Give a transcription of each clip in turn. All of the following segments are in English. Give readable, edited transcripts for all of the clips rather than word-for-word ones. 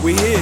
We here.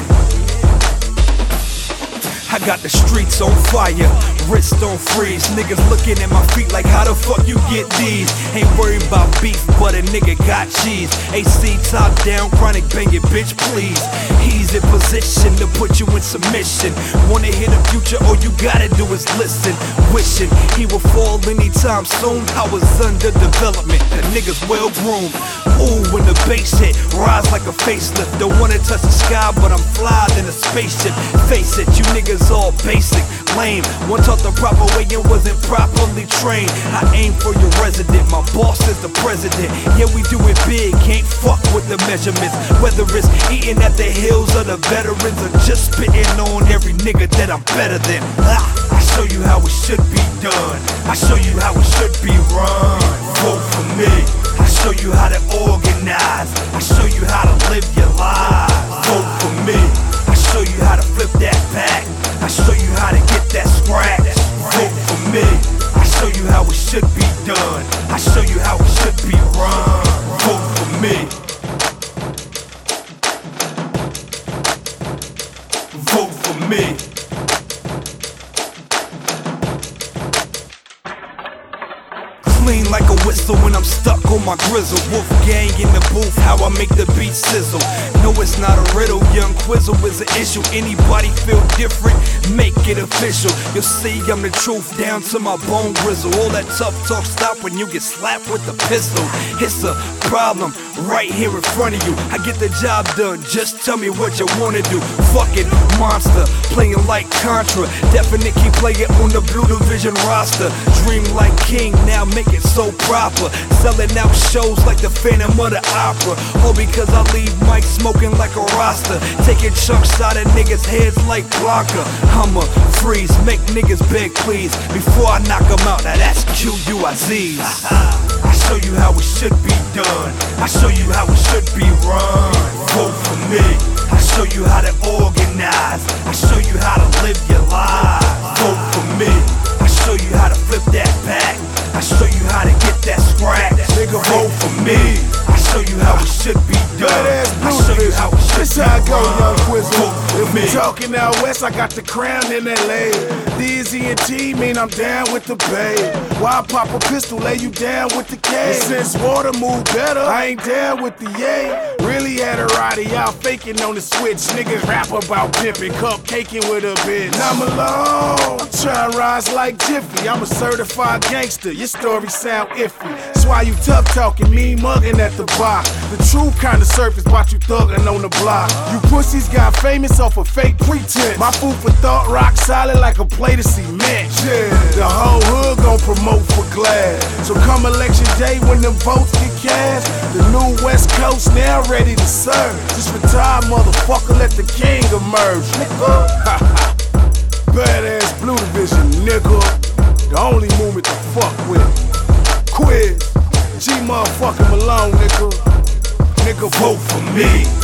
I got the streets on fire, wrist on freeze. Niggas looking at my feet like how the fuck you get these? Ain't worried about beef, but a nigga got cheese. AC top down, chronic banging, bitch please. He's in position to put you in submission. Wanna hear the future, all you gotta do is listen. Wishing he would fall anytime soon. I was under development, the niggas well groomed. Ooh, when the bass hit, rise like a facelift. Don't wanna touch the sky, but I'm fly than a spaceship. Face it, you niggas all basic, lame. One taught the proper way and wasn't properly trained. I aim for your resident, my boss is the president. Yeah, we do it big, can't fuck with the measurements. Whether it's eating at the hills of the veterans or just spitting on every nigga that I'm better than. I show you how it should be done. I show you how it should be run. Vote for me. I show you how to organize. I show you how to live your life. Vote for me. I show you how to flip that back. I show you how to get that scratch. Vote for me. I show you how it should be done. I show you how it should be run. Vote for me. Vote for me. Clean like a whistle when I'm stuck on my grizzle. Wolf gang in the booth, how I make the beat sizzle. No, it's not a riddle, young Quizzle is an issue. Anybody feel different, make it official. You'll see I'm the truth down to my bone grizzle. All that tough talk stop when you get slapped with the pistol. It's a problem right here in front of you. I get the job done, just tell me what you wanna do. Fucking monster, playing like Contra. Definite keep playing on the Blue Division roster. Dream like king, now make it so proper. Selling out shows like the Phantom of the Opera. All because I leave Mike smoking like a Rasta. Taking chunks out of niggas' heads like Blanca. I'ma freeze, make niggas beg please before I knock them out. Now that's QUIZs. I show you how it should be done. I show you how it should be run. Vote for me. I show you how to organize. I show you how to live your life. Vote for me. I show you how to flip that back. I show you how to get that scratch. Nigga, vote for me. I show you how it should be done. I show you how it should be how I go, young run. Quizzle. Vote for me. Talking out west, I got the crown in LA. DZ&T mean I'm down with the bay. Why pop a pistol, lay you down with the K? And since water move better, I ain't down with the yay. Really had a roddy out faking on the switch. Niggas rap about pimping, cupcaking with a bitch. I'm alone, I'm trying to rise like Jiffy. I'm a certified gangster, your story sound iffy. That's why you tough talking, me mugging at the bar. The true kind of surface, watch you thugging on the block. You pussies got famous off of fake pretense. My food for thought rock solid like a plate of cement. Yeah, the whole hood gon' promote for glad. So come election day when them votes get cast, the new West Coast now ready to serve. Just retire, motherfucker, let the king emerge, nigga. Badass Blue Division, nigga. The only movement to fuck with. Quiz, G motherfucking Malone, nigga. Nigga, vote for me.